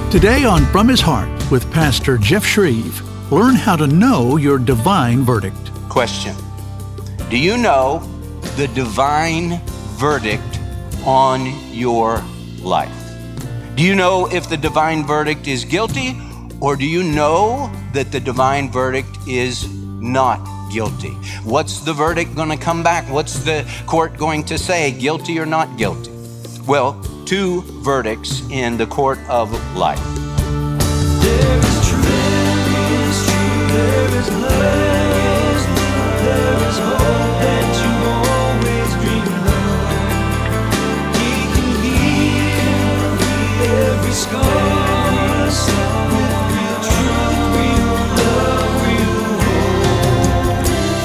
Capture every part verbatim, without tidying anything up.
Today on From His Heart with Pastor Jeff Shreve, learn how to know your divine verdict. Question: do you know the divine verdict on your life? Do you know if the divine verdict is guilty, or do you know that the divine verdict is not guilty? What's the verdict going to come back? What's the court going to say, guilty or not guilty? Well, two verdicts in the court of life. There is truth, there is truth, there is love, there is hope that you always dreamed of. He can heal every scar, so with real truth, real love, real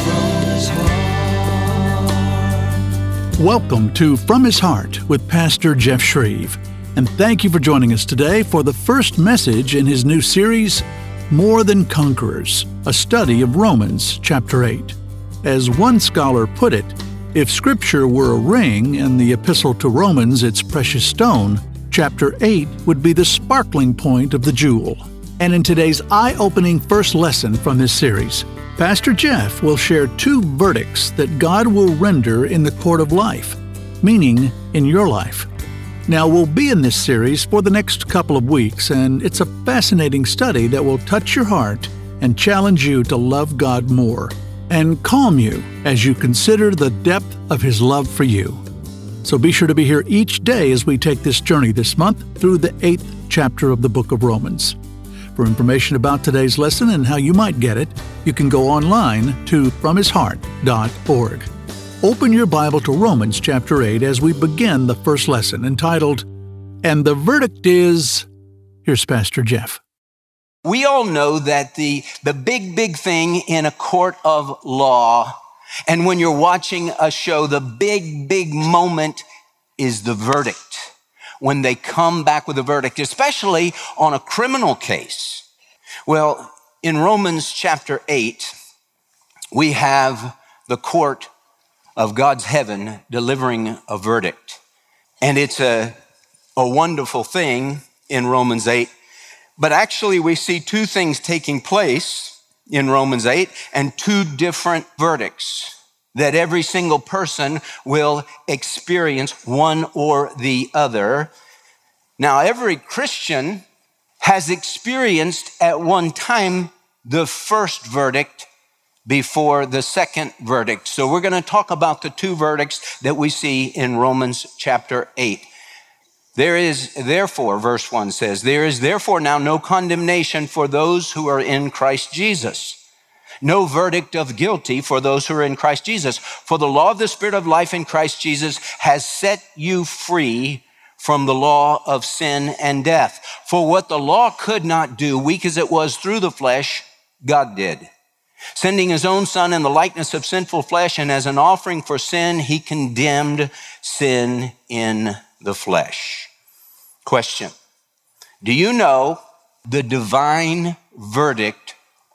hope from His heart. Welcome to From His Heart with Pastor Jeff Shreve. And thank you for joining us today for the first message in his new series, More Than Conquerors, a study of Romans chapter eight. As one scholar put it, if Scripture were a ring and the epistle to Romans its precious stone, chapter eight would be the sparkling point of the jewel. And in today's eye-opening first lesson from this series, Pastor Jeff will share two verdicts that God will render in the court of life, meaning in your life. Now, we'll be in this series for the next couple of weeks, and it's a fascinating study that will touch your heart and challenge you to love God more and calm you as you consider the depth of His love for you. So be sure to be here each day as we take this journey this month through the eighth chapter of the book of Romans. For information about today's lesson and how you might get it, you can go online to from his heart dot org. Open your Bible to Romans chapter eight as we begin the first lesson entitled, And the Verdict Is... Here's Pastor Jeff. We all know that the, the big, big thing in a court of law, and when you're watching a show, the big, big moment is the verdict. When they come back with a verdict, especially on a criminal case. Well, in Romans chapter eight, we have the court of God's heaven delivering a verdict. And it's a, a wonderful thing in Romans eight. But actually, we see two things taking place in Romans eight and two different verdicts that every single person will experience, one or the other. Now, every Christian has experienced at one time the first verdict before the second verdict. So we're going to talk about the two verdicts that we see in Romans chapter eight. There is therefore, verse one says, there is therefore now no condemnation for those who are in Christ Jesus. No verdict of guilty for those who are in Christ Jesus. For the law of the Spirit of life in Christ Jesus has set you free from the law of sin and death. For what the law could not do, weak as it was through the flesh, God did. Sending His own Son in the likeness of sinful flesh, and as an offering for sin, He condemned sin in the flesh. Question: do you know the divine verdict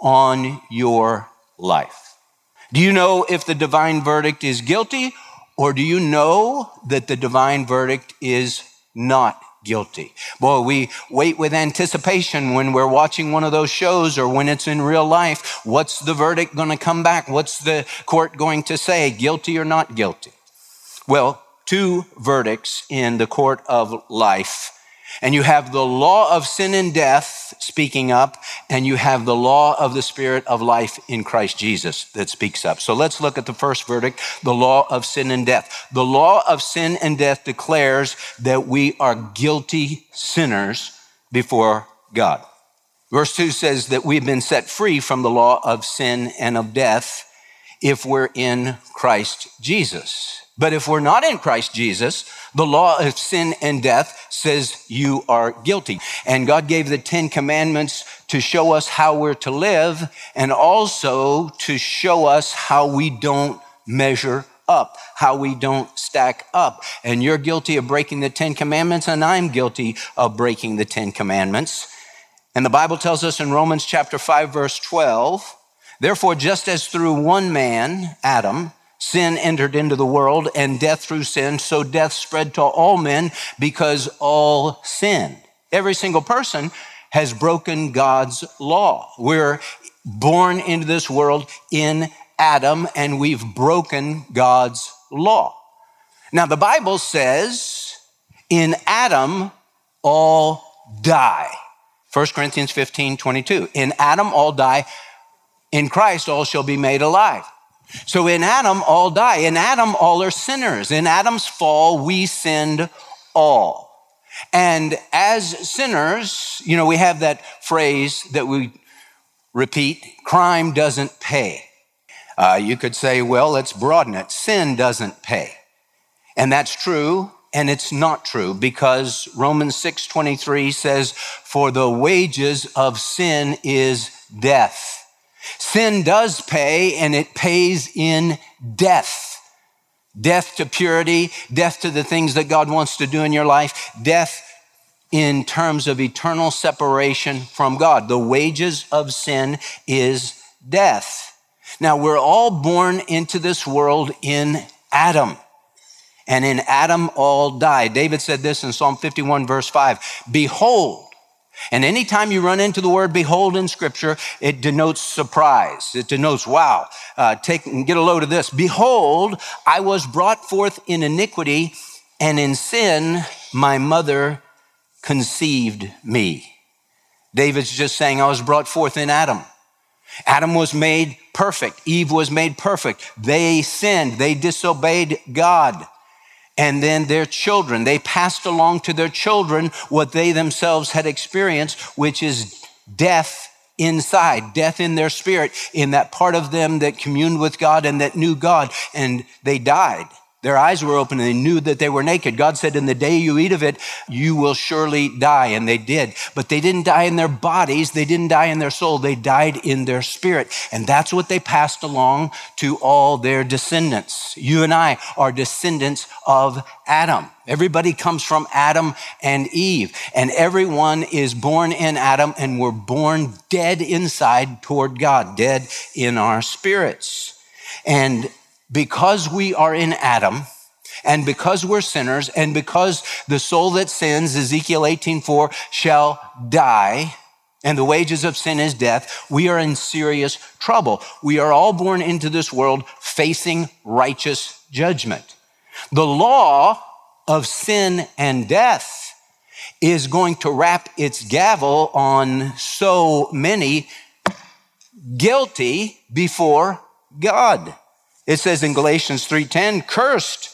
on your life? Do you know if the divine verdict is guilty, or do you know that the divine verdict is not guilty? Boy, we wait with anticipation when we're watching one of those shows or when it's in real life. What's the verdict going to come back? What's the court going to say, guilty or not guilty? Well, two verdicts in the court of life. And you have the law of sin and death speaking up, and you have the law of the Spirit of life in Christ Jesus that speaks up. So let's look at the first verdict, the law of sin and death. The law of sin and death declares that we are guilty sinners before God. Verse two says that we've been set free from the law of sin and of death if we're in Christ Jesus. But if we're not in Christ Jesus, the law of sin and death says you are guilty. And God gave the Ten Commandments to show us how we're to live and also to show us how we don't measure up, how we don't stack up. And you're guilty of breaking the Ten Commandments, and I'm guilty of breaking the Ten Commandments. And the Bible tells us in Romans chapter five, verse twelve, therefore, just as through one man, Adam, sin entered into the world, and death through sin, so death spread to all men because all sinned. Every single person has broken God's law. We're born into this world in Adam, and we've broken God's law. Now, the Bible says in Adam, all die. First Corinthians fifteen twenty-two. In Adam, all die. In Christ, all shall be made alive. So in Adam, all die. In Adam, all are sinners. In Adam's fall, we sinned all. And as sinners, you know, we have that phrase that we repeat, crime doesn't pay. Uh, you could say, well, let's broaden it. Sin doesn't pay. And that's true, and it's not true, because Romans six twenty-three says, for the wages of sin is death. Sin does pay, and it pays in death. Death to purity, death to the things that God wants to do in your life, death in terms of eternal separation from God. The wages of sin is death. Now, we're all born into this world in Adam, and in Adam all die. David said this in Psalm fifty-one, verse five, behold. And anytime you run into the word behold in Scripture, it denotes surprise. It denotes, wow, uh, take and get a load of this. Behold, I was brought forth in iniquity, and in sin my mother conceived me. David's just saying I was brought forth in Adam. Adam was made perfect. Eve was made perfect. They sinned. They disobeyed God. And then their children, they passed along to their children what they themselves had experienced, which is death inside, death in their spirit, in that part of them that communed with God and that knew God, and they died. Their eyes were open and they knew that they were naked. God said, in the day you eat of it, you will surely die. And they did. But they didn't die in their bodies. They didn't die in their soul. They died in their spirit. And that's what they passed along to all their descendants. You and I are descendants of Adam. Everybody comes from Adam and Eve. And everyone is born in Adam, and we're born dead inside toward God, dead in our spirits. And because we are in Adam, and because we're sinners, and because the soul that sins, Ezekiel eighteen four, shall die, and the wages of sin is death, we are in serious trouble. We are all born into this world facing righteous judgment. The law of sin and death is going to rap its gavel on so many guilty before God. It says in Galatians three ten, cursed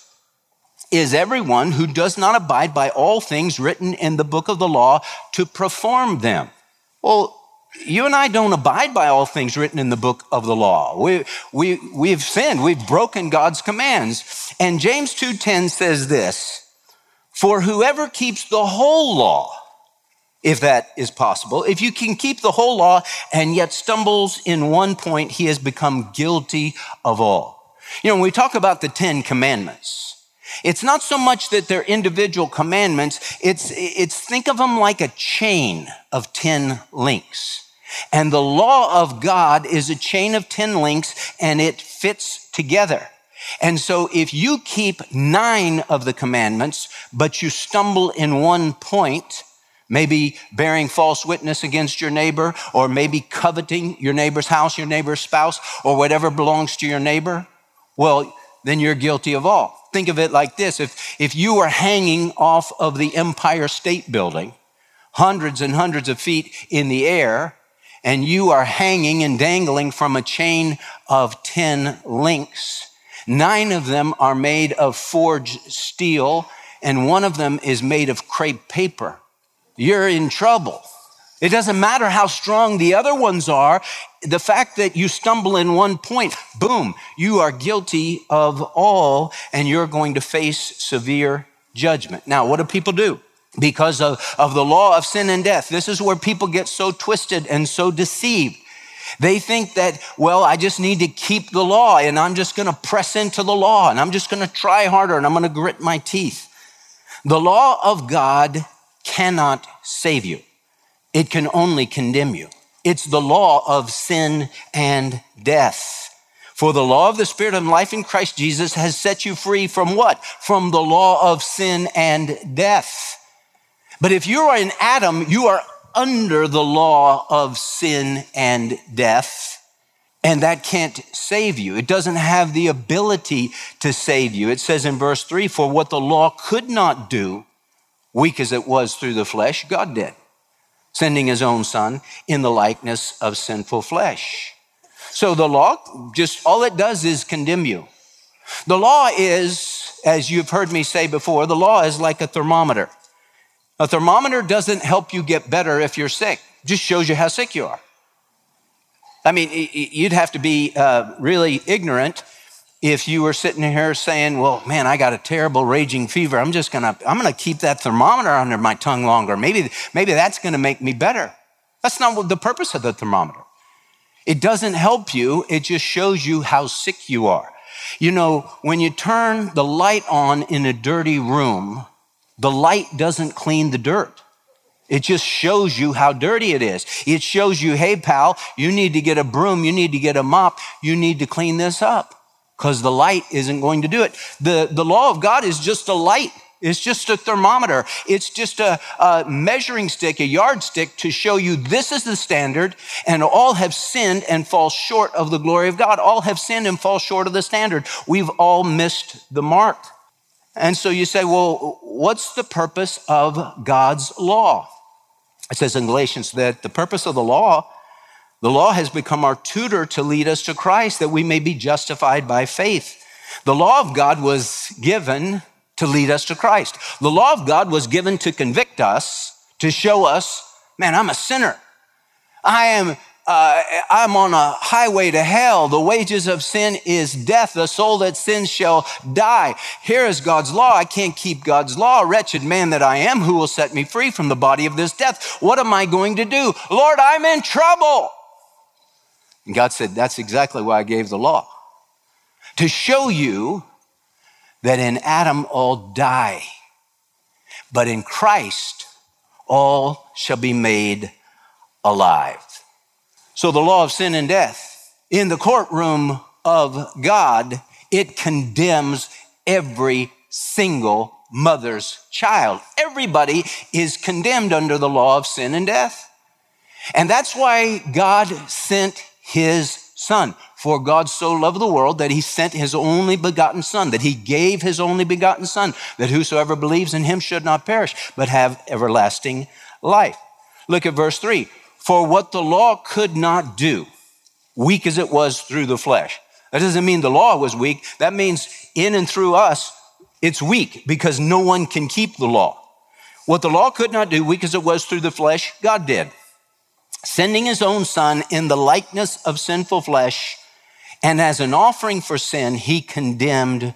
is everyone who does not abide by all things written in the book of the law to perform them. Well, you and I don't abide by all things written in the book of the law. We, we, we've sinned. We've broken God's commands. And James two ten says this, for whoever keeps the whole law, if that is possible, if you can keep the whole law and yet stumbles in one point, he has become guilty of all. You know, when we talk about the Ten Commandments, it's not so much that they're individual commandments. It's, it's think of them like a chain of ten links. And the law of God is a chain of ten links, and it fits together. And so if you keep nine of the commandments, but you stumble in one point, maybe bearing false witness against your neighbor, or maybe coveting your neighbor's house, your neighbor's spouse, or whatever belongs to your neighbor, well, then you're guilty of all. Think of it like this. If, if you were hanging off of the Empire State Building, hundreds and hundreds of feet in the air, and you are hanging and dangling from a chain of ten links, nine of them are made of forged steel, and one of them is made of crepe paper. You're in trouble. It doesn't matter how strong the other ones are. The fact that you stumble in one point, boom, you are guilty of all, and you're going to face severe judgment. Now, what do people do? Because of, of the law of sin and death, this is where people get so twisted and so deceived. They think that, well, I just need to keep the law, and I'm just going to press into the law, and I'm just going to try harder, and I'm going to grit my teeth. The law of God cannot save you. It can only condemn you. It's the law of sin and death. For the law of the Spirit of life in Christ Jesus has set you free from what? From the law of sin and death. But if you are in Adam, you are under the law of sin and death. And that can't save you. It doesn't have the ability to save you. It says in verse three, for what the law could not do, weak as it was through the flesh, God did, sending his own son in the likeness of sinful flesh. So the law, just all it does is condemn you. The law is, as you've heard me say before, the law is like a thermometer. A thermometer doesn't help you get better if you're sick. It just shows you how sick you are. I mean, you'd have to be uh, really ignorant if you were sitting here saying, well, man, I got a terrible raging fever. I'm just gonna, I'm gonna keep that thermometer under my tongue longer. Maybe, maybe that's gonna make me better. That's not what the purpose of the thermometer. It doesn't help you. It just shows you how sick you are. You know, when you turn the light on in a dirty room, the light doesn't clean the dirt. It just shows you how dirty it is. It shows you, hey, pal, you need to get a broom. You need to get a mop. You need to clean this up because the light isn't going to do it. The, the law of God is just a light. It's just a thermometer. It's just a, a measuring stick, a yardstick to show you this is the standard, and all have sinned and fall short of the glory of God. All have sinned and fall short of the standard. We've all missed the mark. And so you say, well, what's the purpose of God's law? It says in Galatians that the purpose of the law, the law has become our tutor to lead us to Christ, that we may be justified by faith. The law of God was given to lead us to Christ. The law of God was given to convict us, to show us, man, I'm a sinner. I am Uh, I'm on a highway to hell. The wages of sin is death. The soul that sins shall die. Here is God's law. I can't keep God's law. Wretched man that I am, who will set me free from the body of this death? What am I going to do? Lord, I'm in trouble. And God said, that's exactly why I gave the law. To show you that in Adam all die, but in Christ all shall be made alive. So the law of sin and death, in the courtroom of God, it condemns every single mother's child. Everybody is condemned under the law of sin and death. And that's why God sent his son. For God so loved the world that he sent his only begotten son, that he gave his only begotten son, that whosoever believes in him should not perish, but have everlasting life. Look at verse three. For what the law could not do, weak as it was through the flesh. That doesn't mean the law was weak. That means in and through us, it's weak because no one can keep the law. What the law could not do, weak as it was through the flesh, God did. Sending his own son in the likeness of sinful flesh, and as an offering for sin, he condemned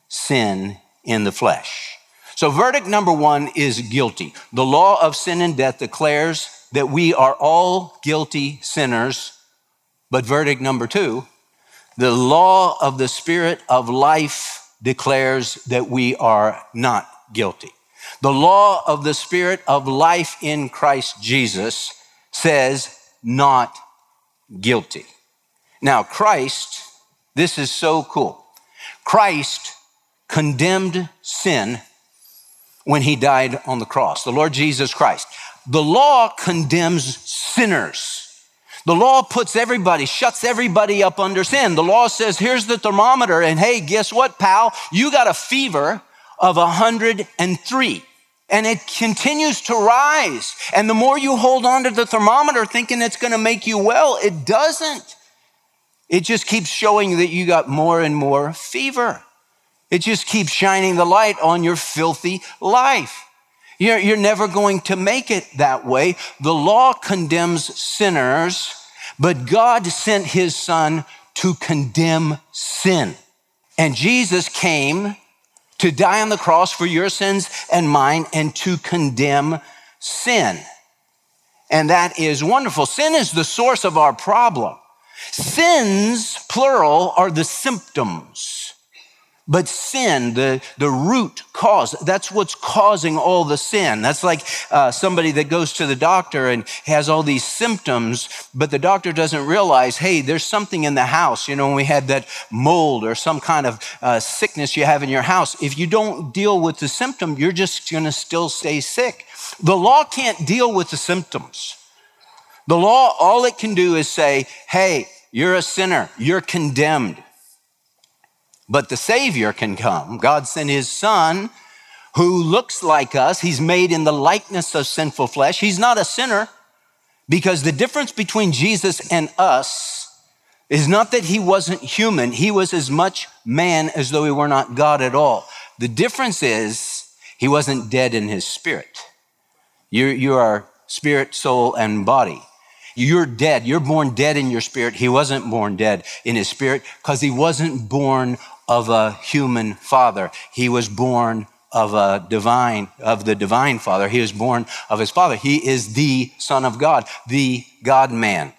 sin in the flesh. So verdict number one is guilty. The law of sin and death declares that we are all guilty sinners. But verdict number two, the law of the Spirit of life declares that we are not guilty. The law of the Spirit of life in Christ Jesus says not guilty. Now, Christ, this is so cool. Christ condemned sin when he died on the cross, the Lord Jesus Christ. The law condemns sinners. The law puts everybody, shuts everybody up under sin. The law says, here's the thermometer, and hey, guess what, pal? You got a fever of one hundred three, and it continues to rise. And the more you hold on to the thermometer thinking it's gonna make you well, it doesn't. It just keeps showing that you got more and more fever. It just keeps shining the light on your filthy life. You're, you're never going to make it that way. The law condemns sinners, but God sent his son to condemn sin. And Jesus came to die on the cross for your sins and mine and to condemn sin. And that is wonderful. Sin is the source of our problem. Sins, plural, are the symptoms. But sin, the, the root cause, that's what's causing all the sin. That's like uh, somebody that goes to the doctor and has all these symptoms, but the doctor doesn't realize, hey, there's something in the house. You know, when we had that mold or some kind of uh, sickness you have in your house, if you don't deal with the symptom, you're just going to still stay sick. The law can't deal with the symptoms. The law, all it can do is say, hey, you're a sinner, you're condemned. But the Savior can come. God sent his Son who looks like us. He's made in the likeness of sinful flesh. He's not a sinner, because the difference between Jesus and us is not that he wasn't human. He was as much man as though he were not God at all. The difference is he wasn't dead in his spirit. You, you are spirit, soul, and body. You're dead. You're born dead in your spirit. He wasn't born dead in his spirit because he wasn't born of a human father. He was born of a divine, of the divine Father. He was born of his Father. He is the Son of God, the God-man.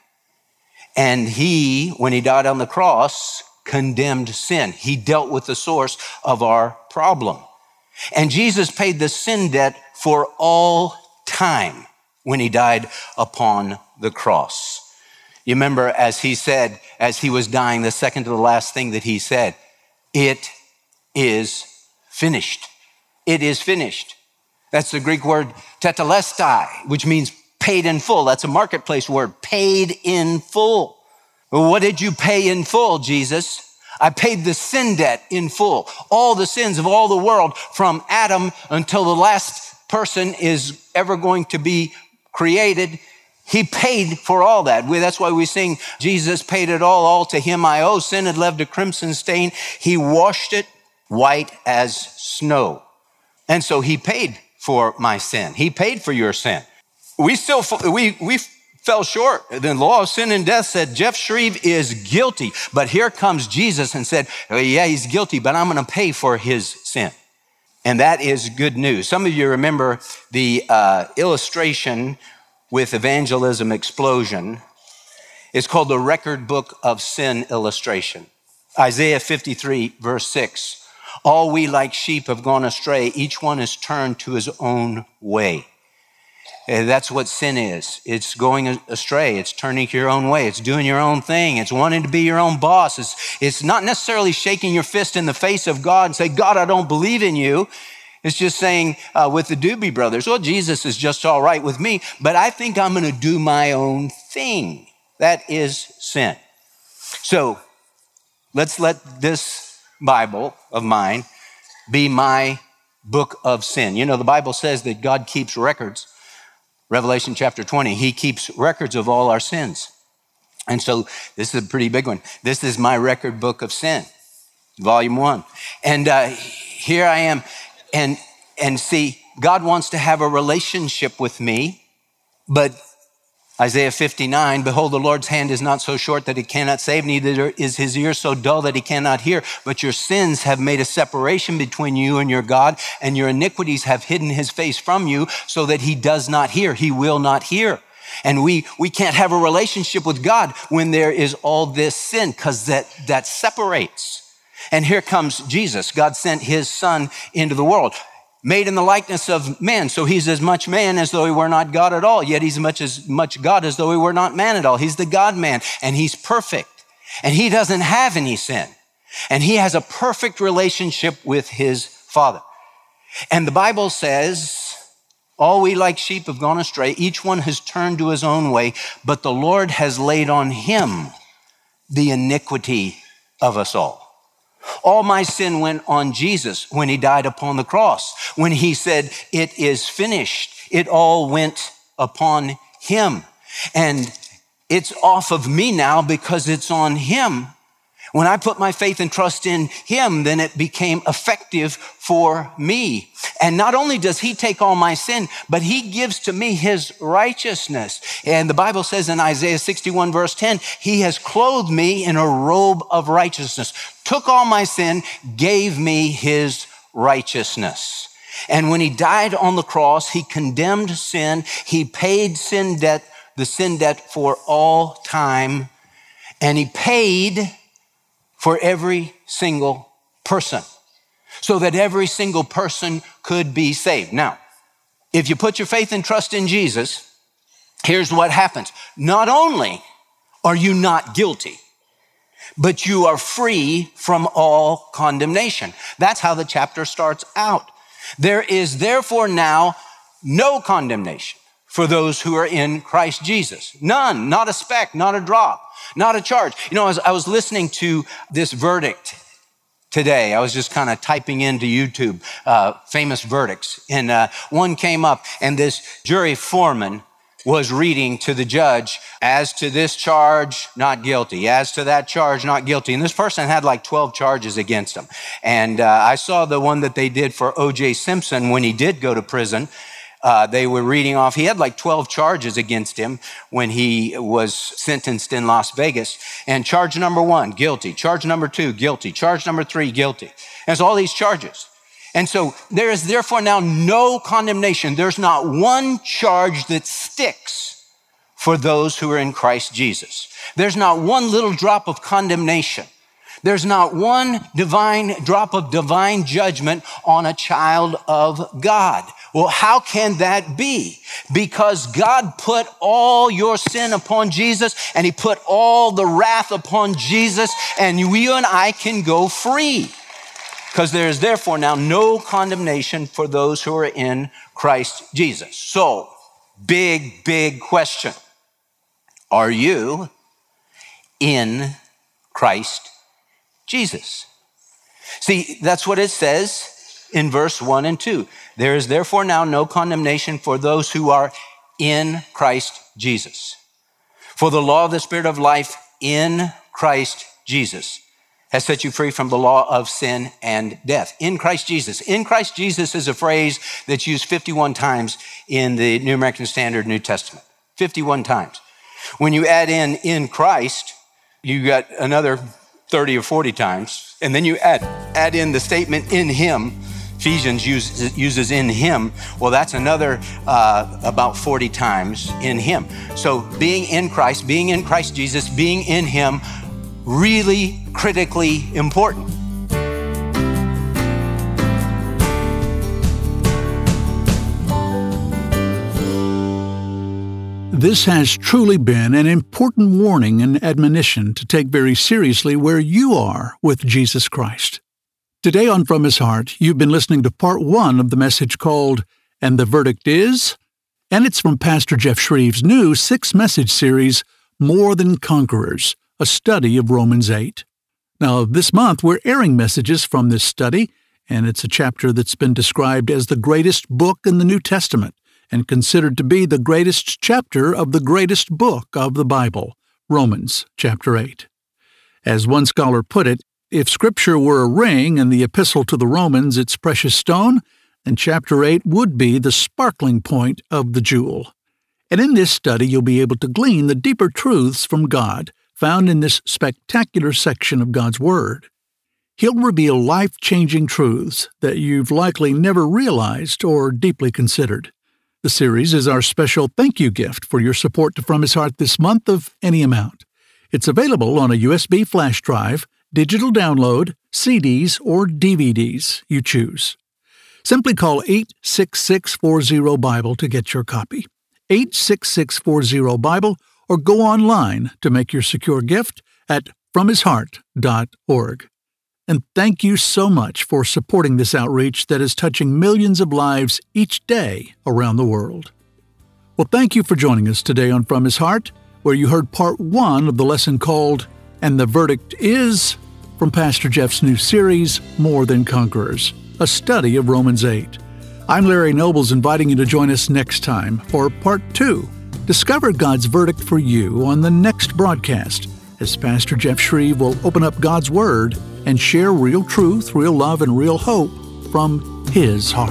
And he, when he died on the cross, condemned sin. He dealt with the source of our problem. And Jesus paid the sin debt for all time when he died upon the cross. You remember, as he said, as he was dying, the second to the last thing that he said, it is finished. It is finished. That's the Greek word tetelestai, which means paid in full. That's a marketplace word, paid in full. Well, what did you pay in full, Jesus? I paid the sin debt in full. All the sins of all the world from Adam until the last person is ever going to be created. He paid for all that. That's why we sing, Jesus paid it all, all to him I owe. Sin had left a crimson stain. He washed it white as snow. And so he paid for my sin. He paid for your sin. We still, we, we fell short. The law of sin and death said Jeff Shreve is guilty. But here comes Jesus and said, oh, yeah, he's guilty, but I'm going to pay for his sin. And that is good news. Some of you remember the uh, illustration with Evangelism Explosion. It's called the Record Book of Sin illustration. Isaiah fifty-three, verse six. All we like sheep have gone astray. Each one has turned to his own way. And that's what sin is. It's going astray. It's turning to your own way. It's doing your own thing. It's wanting to be your own boss. It's, it's not necessarily shaking your fist in the face of God and say, God, I don't believe in you. It's just saying uh, with the Doobie Brothers, well, Jesus is just all right with me, but I think I'm going to do my own thing. That is sin. So let's let this Bible of mine be my book of sin. You know, the Bible says that God keeps records. Revelation chapter twenty, he keeps records of all our sins. And so this is a pretty big one. This is my record book of sin, volume one. And uh, here I am. And, and see, God wants to have a relationship with me, but Isaiah fifty-nine, behold, the Lord's hand is not so short that he cannot save, neither is his ear so dull that he cannot hear. But your sins have made a separation between you and your God, and your iniquities have hidden his face from you so that he does not hear. He will not hear. And we, we can't have a relationship with God when there is all this sin, because that, that separates. And here comes Jesus. God sent his Son into the world, made in the likeness of man. So he's as much man as though he were not God at all. Yet he's much as much God as though he were not man at all. He's the God-man, and he's perfect. And he doesn't have any sin. And he has a perfect relationship with his Father. And the Bible says, all we like sheep have gone astray. Each one has turned to his own way, but the Lord has laid on him the iniquity of us all. All my sin went on Jesus when he died upon the cross. When he said, it is finished, it all went upon him. And it's off of me now because it's on him. When I put my faith and trust in him, then it became effective for me. And not only does he take all my sin, but he gives to me his righteousness. And the Bible says in Isaiah sixty-one verse ten, he has clothed me in a robe of righteousness, took all my sin, gave me his righteousness. And when he died on the cross, he condemned sin. He paid sin debt, the sin debt for all time. And he paid for every single person. so that every single person could be saved. Now, if you put your faith and trust in Jesus, here's what happens. Not only are you not guilty, but you are free from all condemnation. That's how the chapter starts out. There is therefore now no condemnation for those who are in Christ Jesus. None, not a speck, not a drop, not a charge. You know, as I was listening to this verdict today, I was just kind of typing into YouTube uh, famous verdicts, and uh, one came up, and this jury foreman was reading to the judge, as to this charge, not guilty. As to that charge, not guilty. And this person had like twelve charges against him. And uh, I saw the one that they did for O J Simpson when he did go to prison. Uh, they were reading off, he had like twelve charges against him when he was sentenced in Las Vegas. And charge number one, guilty. Charge number two, guilty. Charge number three, guilty. And it's all these charges. And so there is therefore now no condemnation. There's not one charge that sticks for those who are in Christ Jesus. There's not one little drop of condemnation. There's not one divine drop of divine judgment on a child of God. Well, how can that be? Because God put all your sin upon Jesus, and he put all the wrath upon Jesus, and you and I can go free. Because there is therefore now no condemnation for those who are in Christ Jesus. So, big, big question. Are you in Christ Jesus? See, that's what it says in verse one and two. There is therefore now no condemnation for those who are in Christ Jesus. For the law of the Spirit of life in Christ Jesus has set you free from the law of sin and death. In Christ Jesus. In Christ Jesus is a phrase that's used fifty-one times in the New American Standard New Testament. fifty-one times. When you add in in Christ, you got another thirty or forty times. And then you add, add in the statement in him. Ephesians uses, uses in him. Well, that's another uh, about forty times in him. So being in Christ, being in Christ Jesus, being in him, really critically important. This has truly been an important warning and admonition to take very seriously where you are with Jesus Christ. Today on From His Heart, you've been listening to part one of the message called, And the Verdict Is? And it's from Pastor Jeff Shreve's new six-message series, More Than Conquerors, a study of Romans eight. Now, this month, we're airing messages from this study, and it's a chapter that's been described as the greatest book in the New Testament and considered to be the greatest chapter of the greatest book of the Bible, Romans chapter eight. As one scholar put it, if Scripture were a ring and the epistle to the Romans its precious stone, then chapter eight would be the sparkling point of the jewel. And in this study, you'll be able to glean the deeper truths from God found in this spectacular section of God's Word. He'll reveal life-changing truths that you've likely never realized or deeply considered. The series is our special thank you gift for your support to From His Heart this month of any amount. It's available on a U S B flash drive, digital download, C Ds, or D V Ds, you choose. Simply call eight six six four zero Bible to get your copy. eight six six four zero Bible, or go online to make your secure gift at from his heart dot org. And thank you so much for supporting this outreach that is touching millions of lives each day around the world. Well, thank you for joining us today on From His Heart, where you heard part one of the lesson called, And the Verdict Is, from Pastor Jeff's new series, More Than Conquerors, a study of Romans eight. I'm Larry Nobles, inviting you to join us next time for part two. Discover God's verdict for you on the next broadcast, as Pastor Jeff Shreve will open up God's Word and share real truth, real love, and real hope from His heart.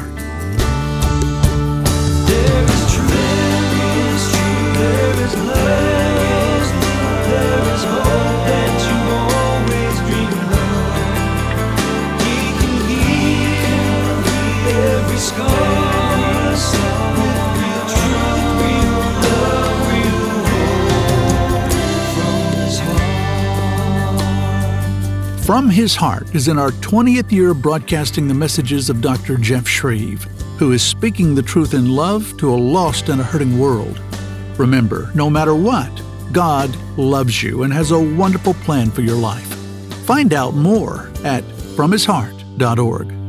There is truth, there is truth, there is love, there is hope that you always dreamed of. He can heal every scar. From His Heart is in our twentieth year broadcasting the messages of Doctor Jeff Shreve, who is speaking the truth in love to a lost and a hurting world. Remember, no matter what, God loves you and has a wonderful plan for your life. Find out more at from his heart dot org.